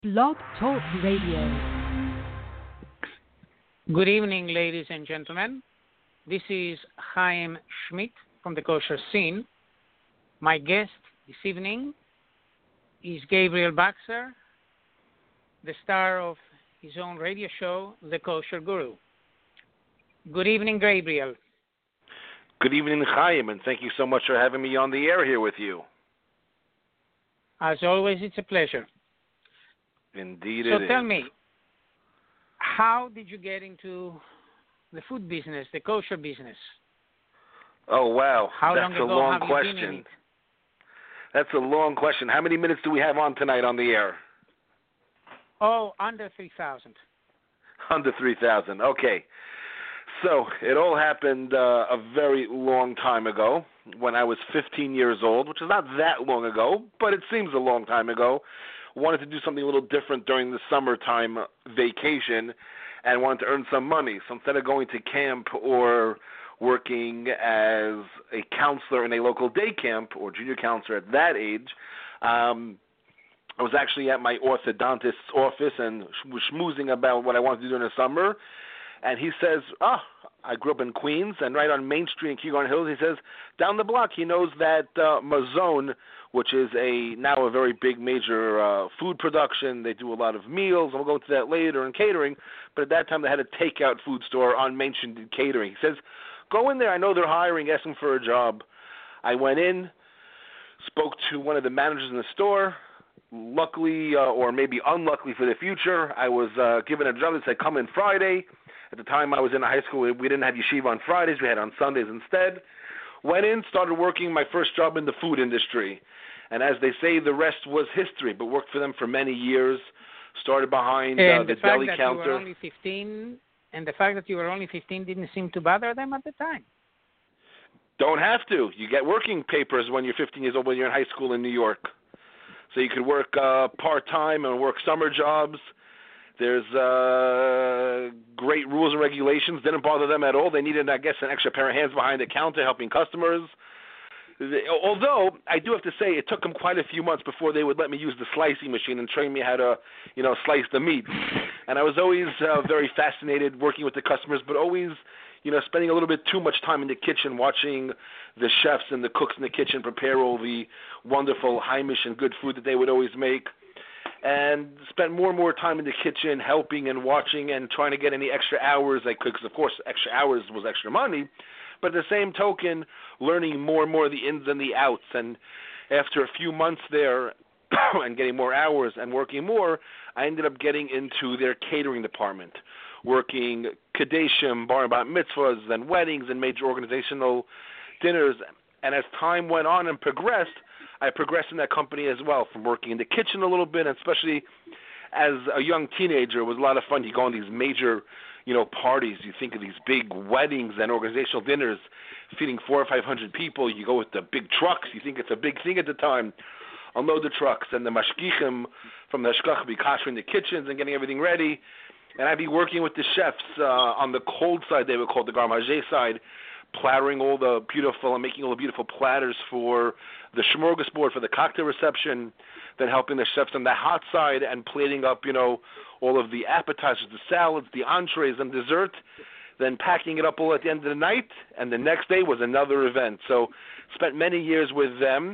Blog Talk Radio. Good evening, ladies and gentlemen. This is Chaim Schmidt from the Kosher Scene. My guest this evening is Gabriel Baxer, the star of his own radio show, The Kosher Guru. Good evening, Gabriel. Good evening, Chaim, and thank you so much for having me on the air here with you. As always, it's a pleasure. Indeed So it is. tell me, how did you get into the food business, the kosher business? Oh, wow. How That's long a ago long have you been in question. it? That's a long question. How many minutes do we have on tonight on the air? Oh, under 3,000. Under 3,000. Okay. So it all happened a very long time ago when I was 15 years old, which is not that long ago, but it seems a long time ago. Wanted to do something a little different during the summertime vacation and wanted to earn some money. So instead of going to camp or working as a counselor in a local day camp or junior counselor at that age, I was actually at my orthodontist's office and was schmoozing about what I wanted to do during the summer. And he says, I grew up in Queens, and right on Main Street in Kew Gardens Hills, he says, down the block, he knows that Mazone, which is now a very big major food production. They do a lot of meals, and we'll go into that later, in catering. But at that time, they had a takeout food store on Main Street in catering. He says, go in there. I know they're hiring. Ask them for a job. I went in, spoke to one of the managers in the store. Luckily, or maybe unluckily for the future, I was given a job that said, come in Friday. At the time I was in high school, we didn't have yeshiva on Fridays. We had on Sundays instead. Went in, started working my first job in the food industry. And as they say, the rest was history, but worked for them for many years. Started behind the deli counter. And the fact that you were only 15 didn't seem to bother them at the time. Don't have to. You get working papers when you're 15 years old when you're in high school in New York. So you could work part-time and work summer jobs. There's great rules and regulations. Didn't bother them at all. They needed, I guess, an extra pair of hands behind the counter helping customers. Although, I do have to say, it took them quite a few months before they would let me use the slicing machine and train me how to, slice the meat. And I was always very fascinated working with the customers, but always, spending a little bit too much time in the kitchen watching the chefs and the cooks in the kitchen prepare all the wonderful Heimish and good food that they would always make. And spent more and more time in the kitchen helping and watching and trying to get any extra hours I could, because, of course, extra hours was extra money. But at the same token, learning more and more of the ins and the outs. And after a few months there and getting more hours and working more, I ended up getting into their catering department, working kadeshim, bar and bat mitzvahs, and weddings and major organizational dinners. And as time went on and progressed, I progressed in that company as well, from working in the kitchen a little bit, and especially as a young teenager, it was a lot of fun. You go on these major, parties. You think of these big weddings and organizational dinners, feeding 400 or 500 people. You go with the big trucks. You think it's a big thing at the time. Unload the trucks, and the mashgichim from the hashgach be kashering the kitchens and getting everything ready. And I'd be working with the chefs on the cold side, they would call it the Garde Manger side, plattering all the beautiful and making all the beautiful platters for the smorgasbord for the cocktail reception, then helping the chefs on the hot side and plating up, all of the appetizers, the salads, the entrees, and dessert, then packing it up all at the end of the night, and the next day was another event. So spent many years with them.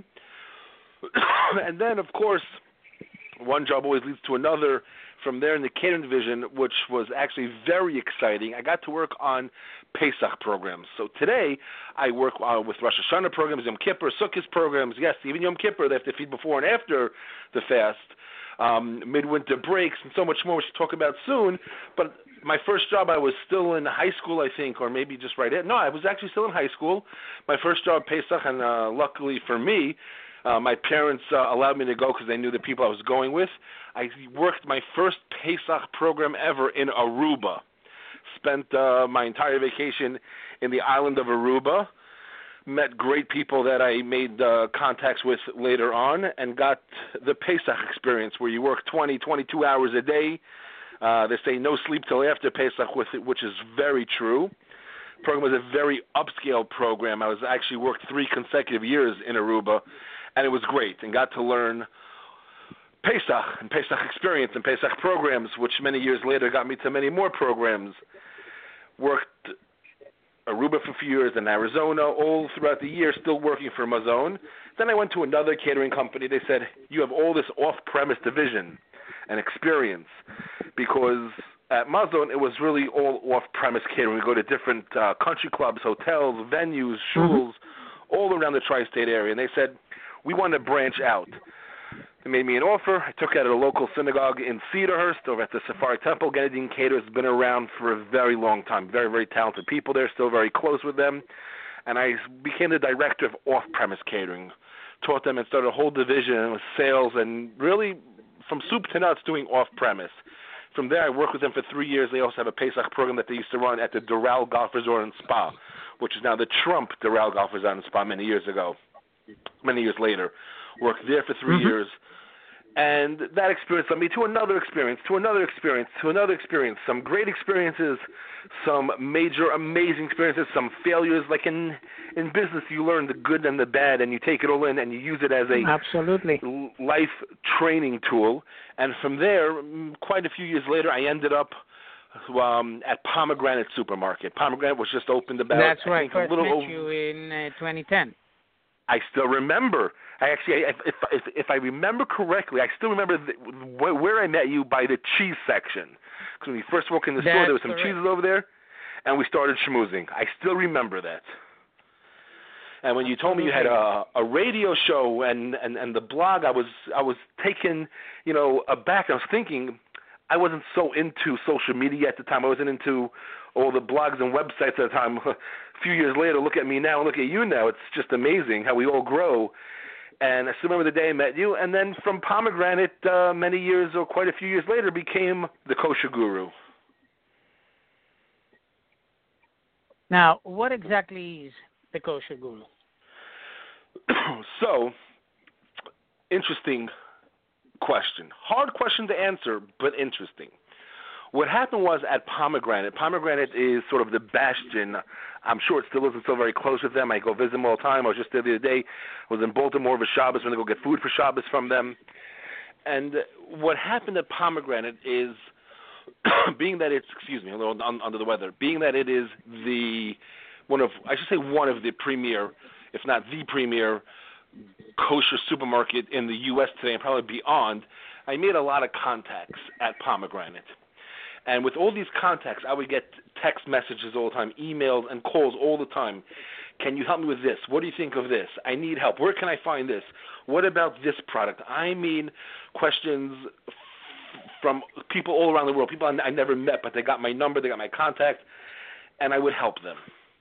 And then, of course, one job always leads to another. From there in the catering division, which was actually very exciting, I got to work on Pesach programs. So today, I work with Rosh Hashanah programs, Yom Kippur, Sukkot programs. Yes, even Yom Kippur, they have to feed before and after the fast, midwinter breaks, and so much more, which we'll talk about soon. But my first job, I was still in high school, I think, or maybe just right at. No, I was actually still in high school. My first job, Pesach, and luckily for me, my parents allowed me to go because they knew the people I was going with. I worked my first Pesach program ever in Aruba. Spent my entire vacation in the island of Aruba. Met great people that I made contacts with later on and got the Pesach experience where you work 20, 22 hours a day. They say no sleep till after Pesach, which is very true. The program was a very upscale program. I was actually worked 3 consecutive years in Aruba. And it was great and got to learn Pesach and Pesach experience and Pesach programs, which many years later got me to many more programs. Worked Aruba for a few years in Arizona, all throughout the year, still working for Mazon. Then I went to another catering company. They said, you have all this off-premise division and experience, because at Mazon, it was really all off-premise catering. We go to different country clubs, hotels, venues, shuls, all around the tri-state area. And they said, we want to branch out. They made me an offer. I took it at a local synagogue in Cedarhurst over at the Safari Temple. Genedin Caterers has been around for a very long time. Very, very talented people there, still very close with them. And I became the director of off-premise catering. Taught them and started a whole division with sales and really from soup to nuts doing off-premise. From there, I worked with them for 3 years. They also have a Pesach program that they used to run at the Doral Golf Resort and Spa, which is now the Trump Doral Golf Resort and Spa many years later. Worked there for 3 years. And that experience led me to another experience, some great experiences, some major amazing experiences, some failures. Like in business, you learn the good and the bad, and you take it all in, and you use it as a life training tool. And from there, quite a few years later, I ended up at Pomegranate Supermarket. Pomegranate was just opened about, That's right. I think, First a little met over. you in 2010. I still remember. If I remember correctly, I still remember where I met you by the cheese section. Because when we first walked in the store, there was some cheeses over there, and we started schmoozing. I still remember that. And when you told me you had a radio show and the blog, I was taken, aback. I was thinking I wasn't so into social media at the time. I wasn't into all the blogs and websites at the time. A few years later, look at me now and look at you now. It's just amazing how we all grow. And I still remember the day I met you. And then from Pomegranate, many years or quite a few years later, became the Kosher Guru. Now, what exactly is the Kosher Guru? So, interesting question. Hard question to answer, but interesting. What happened was at Pomegranate is sort of the bastion. I'm sure it still isn't so very close with them. I go visit them all the time. I was just there the other day. I was in Baltimore for Shabbos when I go get food for Shabbos from them. And what happened at Pomegranate is, being that it's, a little under the weather, being that it is one of the premier, if not the premier, kosher supermarket in the U.S. today and probably beyond, I made a lot of contacts at Pomegranate. And with all these contacts, I would get text messages all the time, emails and calls all the time. Can you help me with this? What do you think of this? I need help. Where can I find this? What about this product? I mean, questions from people all around the world, people I never met, but they got my number, they got my contact, and I would help them.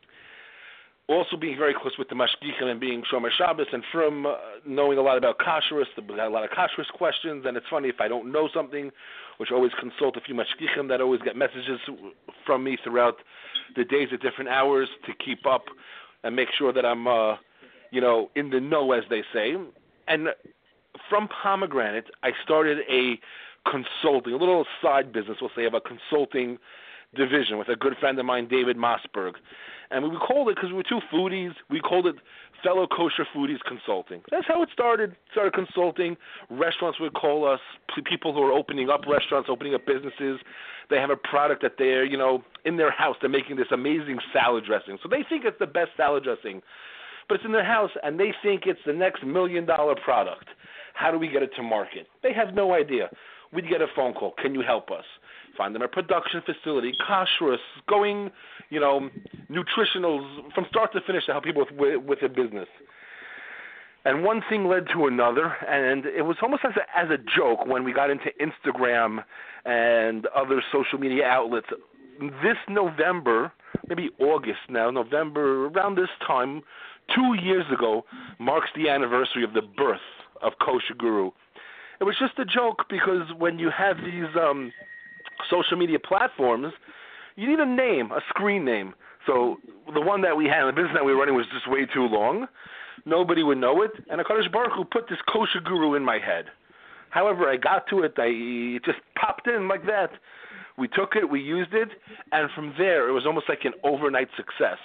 Also being very close with the mashgichim and being Shomer Shabbos, and from knowing a lot about kashrus, we got a lot of kashrus questions, and it's funny, if I don't know something, which I always consult a few mashgichim that always get messages from me throughout the days at different hours to keep up and make sure that I'm, in the know, as they say. And from Pomegranate, I started a little side business, we'll say, of a consulting division with a good friend of mine, David Mossberg. And we called it, because we were two foodies, we called it Fellow Kosher Foodies Consulting. That's how it started. Started consulting. Restaurants would call us, people who are opening up restaurants, opening up businesses. They have a product that they're, in their house. They're making this amazing salad dressing. So they think it's the best salad dressing. But it's in their house, and they think it's the next $1 million product. How do we get it to market? They have no idea. We'd get a phone call. Can you help us? Find them a production facility, kashrus, going, nutritionals, from start to finish to help people with their business. And one thing led to another, and it was almost as a joke when we got into Instagram and other social media outlets. This November, maybe August now, November, around this time, 2 years ago, marks the anniversary of the birth of Kosher Guru. It was just a joke because when you have these social media platforms, you need a name, a screen name. So the one that we had, the business that we were running, was just way too long. Nobody would know it. And HaKadosh Baruch Hu put this Kosher Guru in my head. However, I got to it. It just popped in like that. We took it, we used it, and from there, it was almost like an overnight success.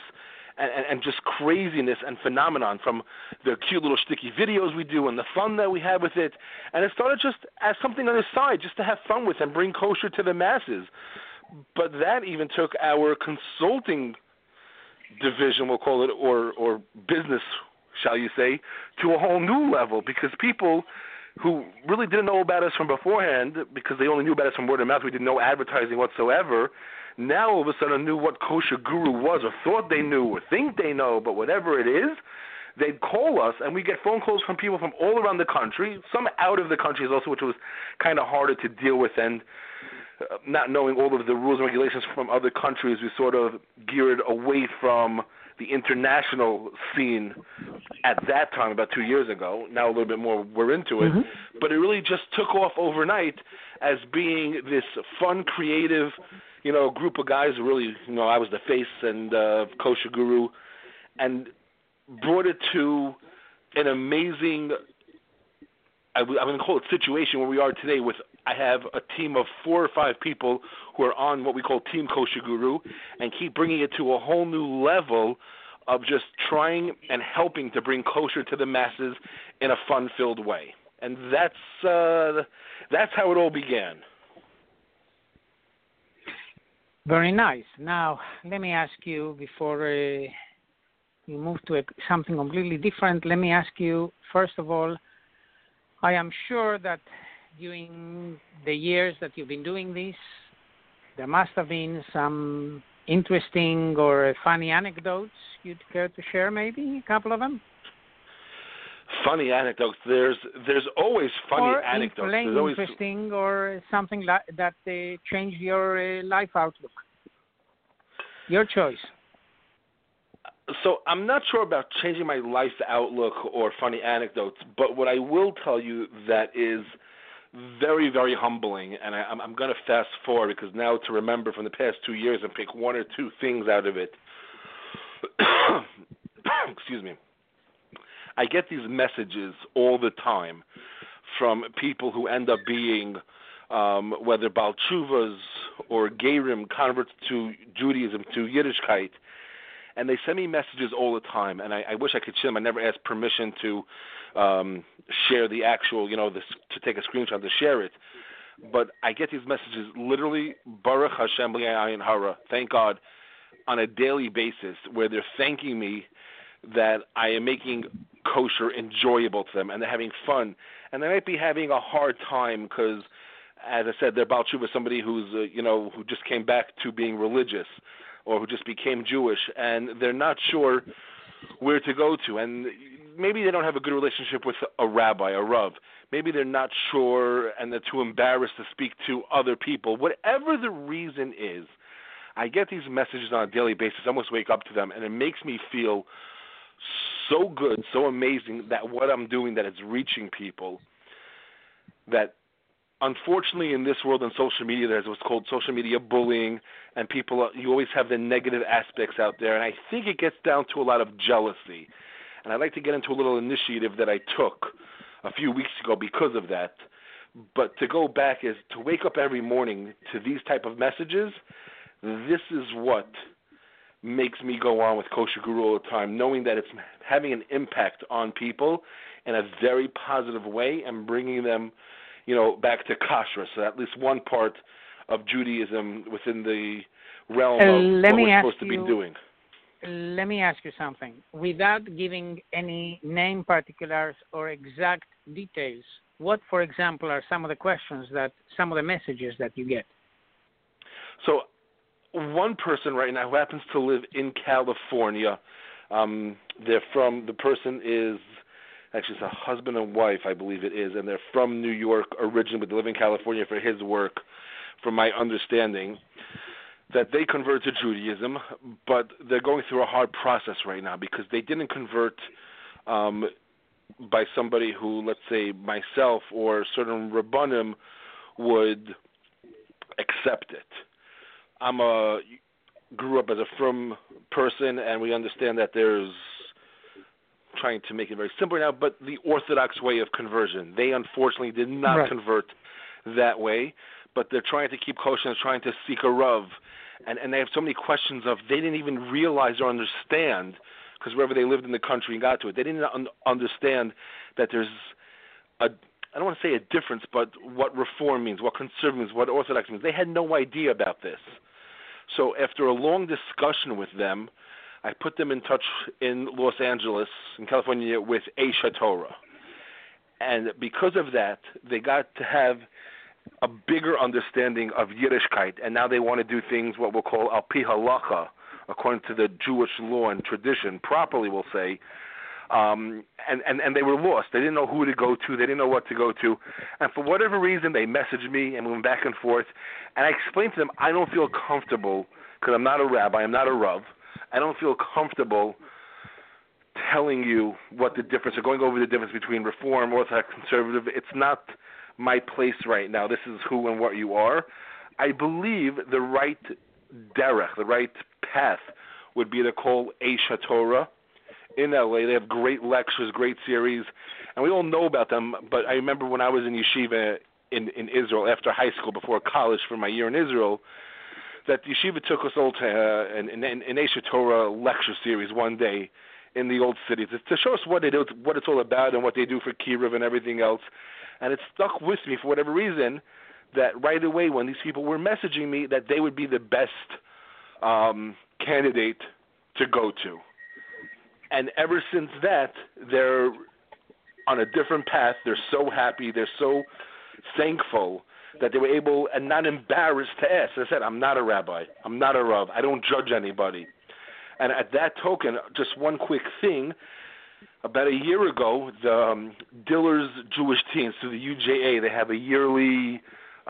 and just craziness and phenomenon from the cute little sticky videos we do and the fun that we have with it. And it started just as something on the side, just to have fun with and bring kosher to the masses. But that even took our consulting division, we'll call it, or business, shall you say, to a whole new level, because people who really didn't know about us from beforehand, because they only knew about us from word of mouth, we did no advertising whatsoever, now all of a sudden knew what Kosher Guru was, or thought they knew, or think they know, but whatever it is, they'd call us, and we get phone calls from people from all around the country, some out of the country also, which was kind of harder to deal with, and not knowing all of the rules and regulations from other countries, we sort of geared away from the international scene at that time, about 2 years ago. Now a little bit more, we're into it. But it really just took off overnight as being this fun, creative, group of guys who really, I was the face and Kosher Guru, and brought it to an amazing, I'm going to call it situation where we are today with, I have a team of 4 or 5 people who are on what we call Team Kosher Guru and keep bringing it to a whole new level of just trying and helping to bring kosher to the masses in a fun-filled way. And that's how it all began. Very nice. Now, let me ask you, before you move to something completely different, let me ask you, first of all, I am sure that during the years that you've been doing this, there must have been some interesting or funny anecdotes you'd care to share, maybe a couple of them? Funny anecdotes. There's always funny or anecdotes. There's always interesting or something that changed your life outlook. Your choice. So I'm not sure about changing my life outlook or funny anecdotes, but what I will tell you that is very, very humbling, and I'm going to fast forward because now to remember from the past 2 years and pick 1 or 2 things out of it. Excuse me. I get these messages all the time from people who end up being, whether Baal Tshuvas or Gerim, converts to Judaism, to Yiddishkeit, and they send me messages all the time, and I wish I could share them. I never asked permission to share the actual, to take a screenshot to share it. But I get these messages literally, Baruch Hashem B'Ayin Hara, thank God, on a daily basis, where they're thanking me that I am making kosher enjoyable to them, and they're having fun. And they might be having a hard time because, as I said, they're Baal Tshuva, somebody who's, who just came back to being religious, or who just became Jewish, and they're not sure where to go to. And maybe they don't have a good relationship with a rabbi, a rav. Maybe they're not sure and they're too embarrassed to speak to other people. Whatever the reason is, I get these messages on a daily basis. I almost wake up to them, and it makes me feel so good, so amazing that what I'm doing, that it's reaching people, that unfortunately, in this world on social media, there's what's called social media bullying, and people, you always have the negative aspects out there, and I think it gets down to a lot of jealousy. And I'd like to get into a little initiative that I took a few weeks ago because of that. But to go back is to wake up every morning to these type of messages. This is what makes me go on with Kosher Guru all the time, knowing that it's having an impact on people in a very positive way and bringing them, back to kashrus, so at least one part of Judaism within the realm of what we're supposed to be doing. Let me ask you something. Without giving any name particulars or exact details, what, for example, are some of the messages that you get? So one person right now who happens to live in California, the person is, actually it's a husband and wife, I believe it is, and they're from New York originally, but they live in California for his work, from my understanding, that they convert to Judaism, but they're going through a hard process right now because they didn't convert by somebody who, let's say, myself or certain Rabbanim would accept it. Grew up as a frum person, and we understand that there's, trying to make it very simple now, but the Orthodox way of conversion. They unfortunately did not convert that way, but they're trying to keep kosher and trying to seek a rav and they have so many questions of they didn't even realize or understand, because wherever they lived in the country and got to it, they didn't understand that there's I don't want to say a difference, but what reform means, what conservative means, what orthodox means. They had no idea about this. So after a long discussion with them, I put them in touch in Los Angeles, in California, with Aish HaTorah. And because of that, they got to have a bigger understanding of Yiddishkeit, and now they want to do things what we'll call al pi halacha, according to the Jewish law and tradition, properly we'll say. And they were lost. They didn't know who to go to. They didn't know what to go to. And for whatever reason, they messaged me and we went back and forth. And I explained to them, I don't feel comfortable, because I'm not a rabbi, I'm not a rav. I don't feel comfortable telling you what the difference, or going over the difference between Reform, Orthodox, Conservative. It's not my place right now. This is who and what you are. I believe the right derech, the right path, would be to call Aish HaTorah in LA. They have great lectures, great series, and we all know about them. But I remember when I was in yeshiva in Israel after high school, before college, for my year in Israel, that yeshiva took us all to an Aish HaTorah lecture series one day in the old city to show us what it's all about and what they do for Kiruv and everything else. And it stuck with me for whatever reason that right away when these people were messaging me that they would be the best candidate to go to. And ever since that, they're on a different path. They're so happy. They're so thankful that they were able and not embarrassed to ask. As I said, I'm not a rabbi. I'm not a rav. I don't judge anybody. And at that token, just one quick thing. About a year ago, the Diller's Jewish Teens, through the UJA, they have a yearly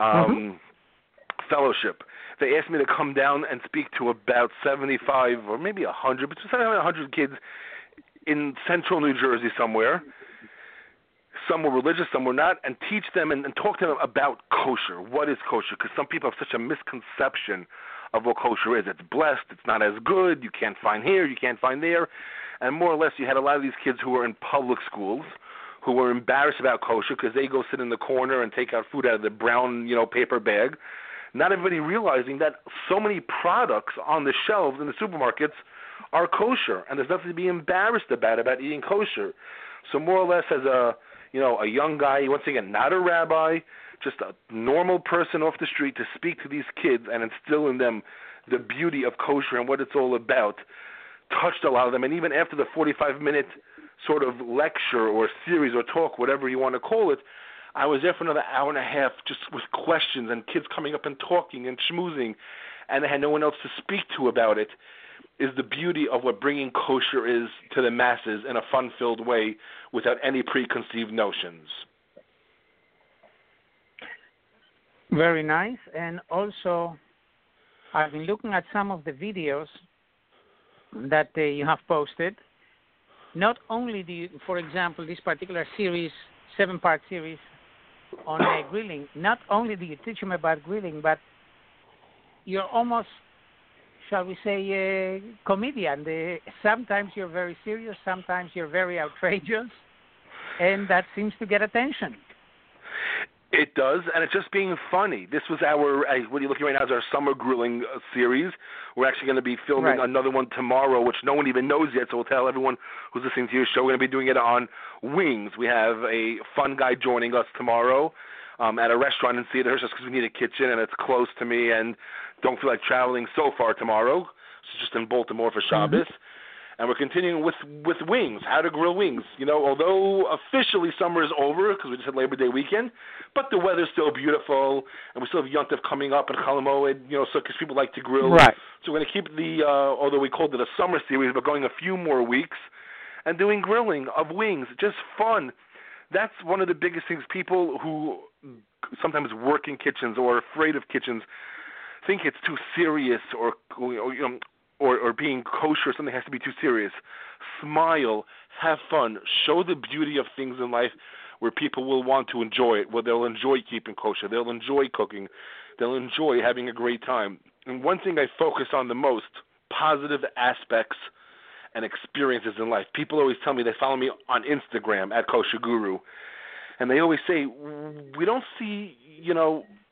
fellowship. They asked me to come down and speak to about 75 or maybe 100, between 75 and 100 kids in central New Jersey somewhere. Some were religious, some were not, and teach them and talk to them about kosher. What is kosher? Because some people have such a misconception of what kosher is. It's blessed, it's not as good, you can't find here, you can't find there. And more or less, you had a lot of these kids who were in public schools who were embarrassed about kosher because they go sit in the corner and take out food out of the brown, paper bag. Not everybody realizing that so many products on the shelves in the supermarkets are kosher, and there's nothing to be embarrassed about eating kosher. So more or less, as a young guy, once again, not a rabbi, just a normal person off the street, to speak to these kids and instill in them the beauty of kosher and what it's all about, touched a lot of them. And even after the 45-minute sort of lecture or series or talk, whatever you want to call it, I was there for another hour and a half just with questions and kids coming up and talking and schmoozing, and they had no one else to speak to about it, is the beauty of what bringing kosher is to the masses in a fun-filled way without any preconceived notions. Very nice. And also, I've been looking at some of the videos that you have posted. Not only do you, for example, this particular series, 7-part series on grilling, not only do you teach them about grilling, but you're almost, shall we say, a comedian. Sometimes you're very serious, sometimes you're very outrageous, and that seems to get attention. It does, and it's just being funny. This was what you're looking right now is our summer grilling series. We're actually going to be filming another one tomorrow, which no one even knows yet, so we'll tell everyone who's listening to your show. We're going to be doing it on wings. We have a fun guy joining us tomorrow at a restaurant in Cedarhurst just because we need a kitchen, and it's close to me and don't feel like traveling so far tomorrow. It's just in Baltimore for Shabbos. And we're continuing with wings, how to grill wings. Although officially summer is over because we just had Labor Day weekend, but the weather's still beautiful, and we still have Yontif coming up and Chol Hamoed, so because people like to grill. Right. So we're going to keep although we called it a summer series, but going a few more weeks and doing grilling of wings, just fun. That's one of the biggest things. People who sometimes work in kitchens or are afraid of kitchens think it's too serious or being kosher, something has to be too serious. Smile, have fun, show the beauty of things in life where people will want to enjoy it, where they'll enjoy keeping kosher, they'll enjoy cooking, they'll enjoy having a great time. And one thing I focus on the most, positive aspects and experiences in life. People always tell me, they follow me on Instagram at Kosher Guru, and they always say, we don't see,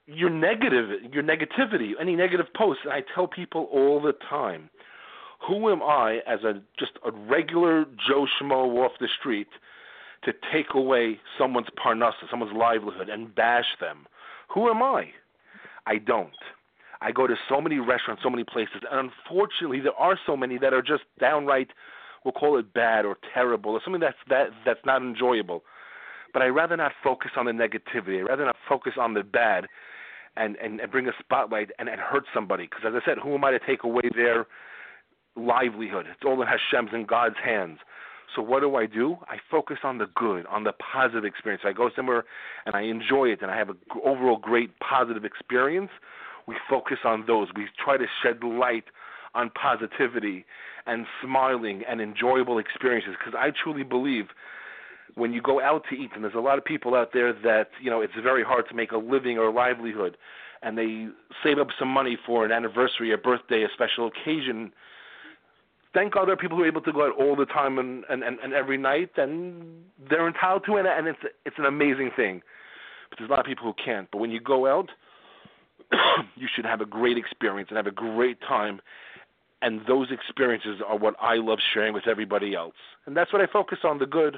your negativity, any negative posts. And I tell people all the time, who am I as just a regular Joe Schmo off the street to take away someone's parnassa, someone's livelihood, and bash them? Who am I? I don't. I go to so many restaurants, so many places, and unfortunately there are so many that are just downright, we'll call it bad or terrible, or something that's not enjoyable. But I'd rather not focus on the negativity. I'd rather not focus on the bad and bring a spotlight and hurt somebody. Because as I said, who am I to take away their livelihood? It's all in Hashem's and God's hands. So what do? I focus on the good, on the positive experience. If I go somewhere and I enjoy it and I have an overall great positive experience, we focus on those. We try to shed light on positivity and smiling and enjoyable experiences, because I truly believe when you go out to eat, and there's a lot of people out there that, it's very hard to make a living or a livelihood, and they save up some money for an anniversary, a birthday, a special occasion. Thank God there are people who are able to go out all the time and every night, and they're entitled to it, and it's an amazing thing. But there's a lot of people who can't. But when you go out, you should have a great experience and have a great time, and those experiences are what I love sharing with everybody else. And that's what I focus on, the good.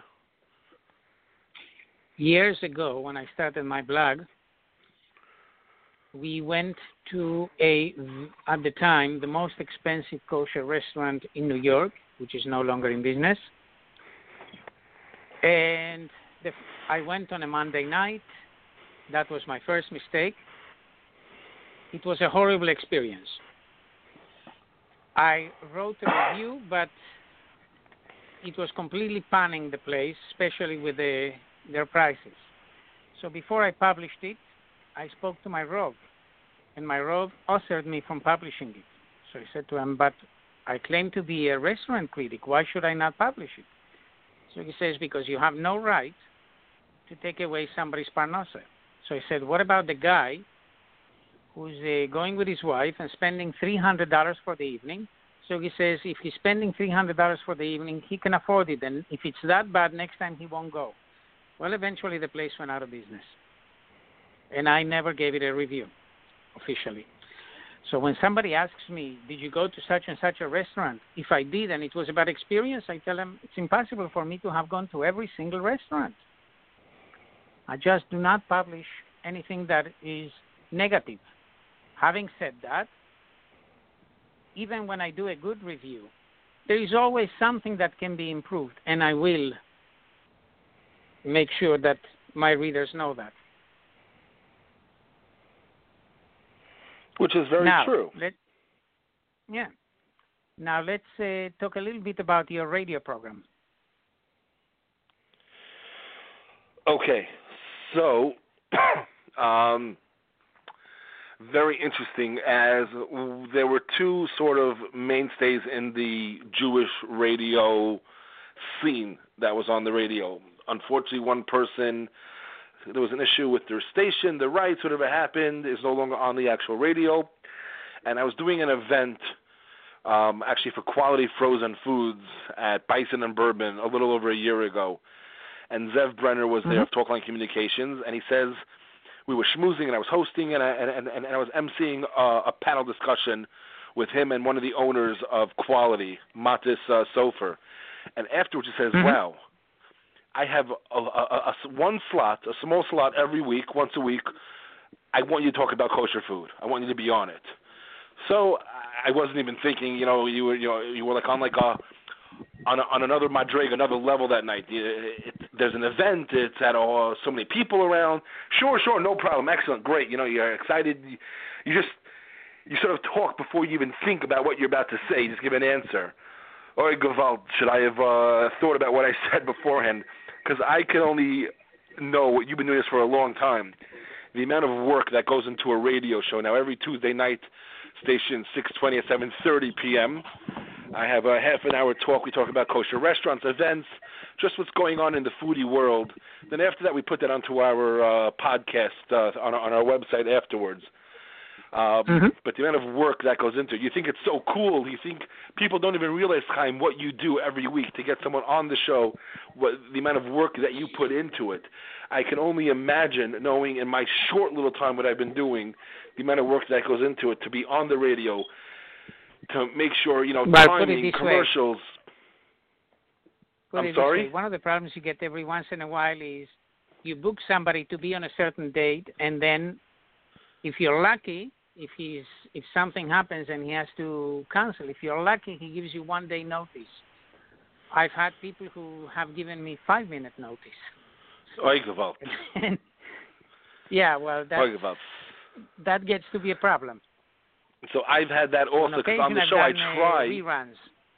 Years ago, when I started my blog, we went to at the time, the most expensive kosher restaurant in New York, which is no longer in business. And I went on a Monday night. That was my first mistake. It was a horrible experience. I wrote a review, but it was completely panning the place, especially with their prices. So before I published it, I spoke to my Rav, and my Rav authored me from publishing it. So I said to him, but I claim to be a restaurant critic. Why should I not publish it? So he says, because you have no right to take away somebody's parnassa. So I said, what about the guy who's going with his wife and spending $300 for the evening? So he says, if he's spending $300 for the evening, he can afford it. And if it's that bad, next time he won't go. Well, eventually the place went out of business. And I never gave it a review officially. So when somebody asks me, did you go to such and such a restaurant? If I did and it was about experience, I tell them it's impossible for me to have gone to every single restaurant. I just do not publish anything that is negative. Having said that, even when I do a good review, there is always something that can be improved, and I will make sure that my readers know that. Which is very true. Now let's talk a little bit about your radio program. Okay, so very interesting, as there were two sort of mainstays in the Jewish radio scene that was on the radio. Unfortunately, one person, there was an issue with their station, the rights, whatever happened, is no longer on the actual radio. And I was doing an event, actually for Quality Frozen Foods at Bison and Bourbon a little over a year ago. And Zev Brenner was there of Talkline Communications, and he says, we were schmoozing, and I was hosting, and I was emceeing a panel discussion with him and one of the owners of Quality, Matis Sofer. And afterwards he says, wow, I have one slot, a small slot every week, once a week. I want you to talk about kosher food. I want you to be on it. So I wasn't even thinking, you were like on another madrig, another level that night. There's an event. It's at so many people around. Sure, no problem. Excellent, great. You're excited. You sort of talk before you even think about what you're about to say. You just give an answer. Oy Gewalt, should I have thought about what I said beforehand? Because I can only know, you've been doing this for a long time, the amount of work that goes into a radio show. Now, every Tuesday night, station 620 at 7:30 p.m., I have a half an hour talk. We talk about kosher restaurants, events, just what's going on in the foodie world. Then after that, we put that onto our podcast on our website afterwards. But the amount of work that goes into it, you think it's so cool. You think people don't even realize, Chaim, what you do every week to get someone on the show, what the amount of work that you put into it. I can only imagine, knowing in my short little time what I've been doing, the amount of work that goes into it to be on the radio, to make sure, timing, commercials. I'm sorry? One of the problems you get every once in a while is you book somebody to be on a certain date, and then if you're lucky, if something happens and he has to cancel, if you're lucky, he gives you 1 day notice. I've had people who have given me 5-minute notice. Yeah, well, that gets to be a problem. So I've had that also, because on the show I try. Reruns.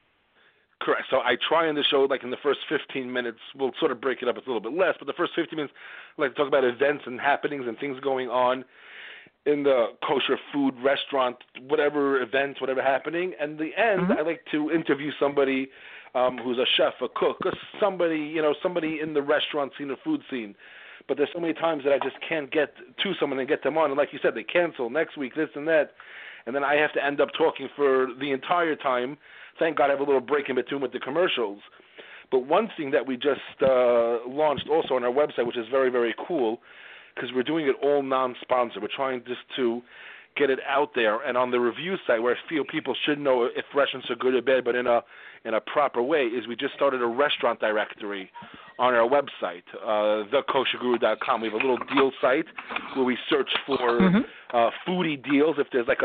Correct. So I try on the show, like in the first 15 minutes, we'll sort of break it up, it's a little bit less, but the first 15 minutes, I like to talk about events and happenings and things going on in the kosher food restaurant, whatever events, whatever happening. And the end, I like to interview somebody who's a chef, a cook, somebody in the restaurant scene or food scene. But there's so many times that I just can't get to someone and get them on. And like you said, they cancel next week, this and that. And then I have to end up talking for the entire time. Thank God I have a little break in between with the commercials. But one thing that we just launched also on our website, which is very, very cool, because we're doing it all non-sponsored. We're trying just to get it out there. And on the review site, where I feel people should know if restaurants are good or bad, but in a proper way, is we just started a restaurant directory on our website, thekosherguru.com. We have a little deal site where we search for foodie deals. If there's like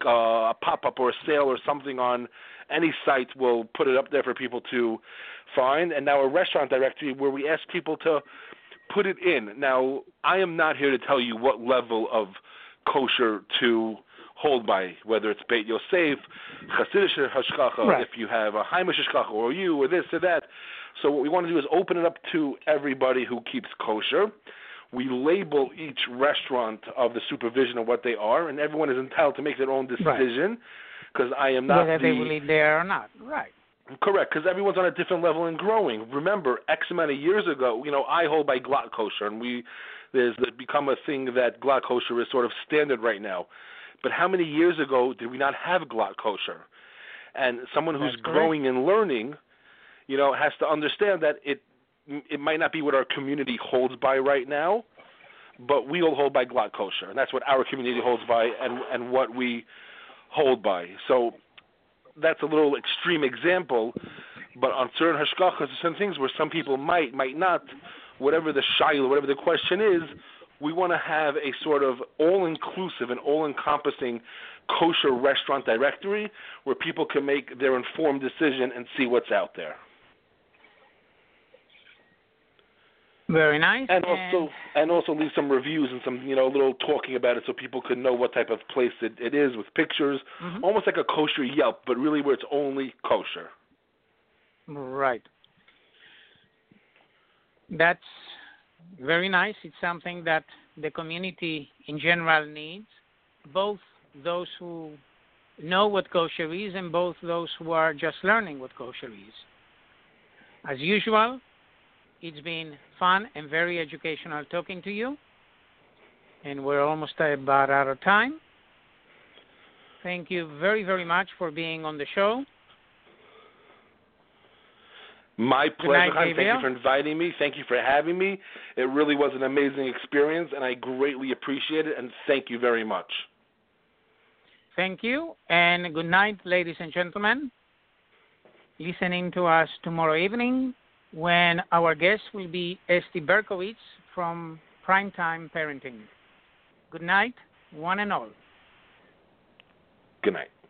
a pop-up or a sale or something on any site, we'll put it up there for people to find. And now a restaurant directory where we ask people to put it in. Now, I am not here to tell you what level of kosher to hold by, whether it's Beit Yosef, Hasidic Hashkacha, if you have a Haimish Hashkacha, or you, or this or that. So what we want to do is open it up to everybody who keeps kosher. We label each restaurant of the supervision of what they are, and everyone is entitled to make their own decision, because I am not whether they will eat there or not. Right. Correct, because everyone's on a different level and growing. Remember, X amount of years ago, I hold by Glatt kosher, and there's become a thing that Glatt kosher is sort of standard right now. But how many years ago did we not have Glatt kosher? And someone who's growing and learning, has to understand that it might not be what our community holds by right now, but we all hold by Glatt kosher, and that's what our community holds by and what we hold by. So that's a little extreme example, but on certain hashkachas, there's some things where some people might not, whatever the shaila, whatever the question is, we want to have a sort of all-inclusive and all-encompassing kosher restaurant directory where people can make their informed decision and see what's out there. Very nice. And also leave some reviews and some, little talking about it so people can know what type of place it is with pictures, almost like a kosher Yelp, but really where it's only kosher. Right. That's very nice. It's something that the community in general needs, both those who know what kosher is and both those who are just learning what kosher is. As usual, it's been fun and very educational talking to you, and we're almost about out of time. Thank you very, very much for being on the show. My pleasure. Good night, Thank you for inviting me. Thank you for having me. It really was an amazing experience, and I greatly appreciate it, and thank you very much. Thank you, and good night, ladies and gentlemen. Listening to us tomorrow evening when our guest will be Esti Berkowitz from Primetime Parenting. Good night, one and all. Good night.